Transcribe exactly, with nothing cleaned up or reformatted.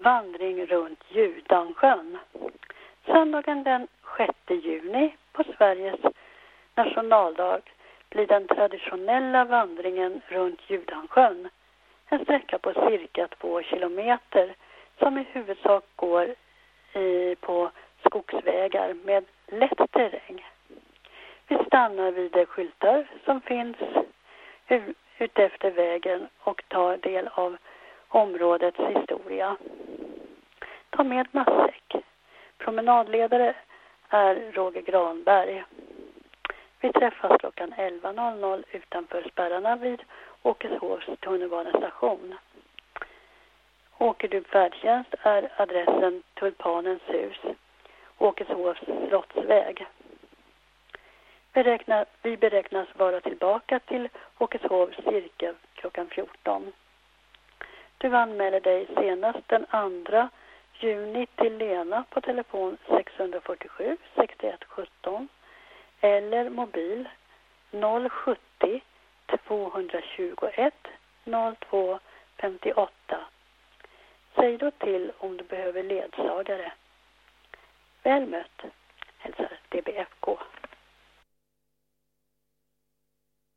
vandring runt Judansjön. Söndagen den sjätte juni på Sveriges nationaldag blir den traditionella vandringen runt Judansjön. En sträcka på cirka två kilometer som i huvudsak går i, på skogsvägar med lätt terräng. Vi stannar vid de skyltar som finns utefter vägen och tar del av områdets historia. Ta med matsäck. Promenadledare är Roger Granberg. Vi träffas klockan elva noll noll utanför spärrarna vid Åkeshovs tunnelbanestation. Åker du färdtjänst är adressen Tulpanens hus, Åkeshovs slottsväg. Beräkna, vi beräknas vara tillbaka till Åkeshov cirka klockan fjorton. Du anmäler dig senast den andra juni till Lena på telefon sex fyra sju sex ett ett sju eller mobil noll sjuttio tvåhundratjugoett noll två femtioåtta. Säg då till om du behöver ledsagare. Väl mött, hälsar D B F K.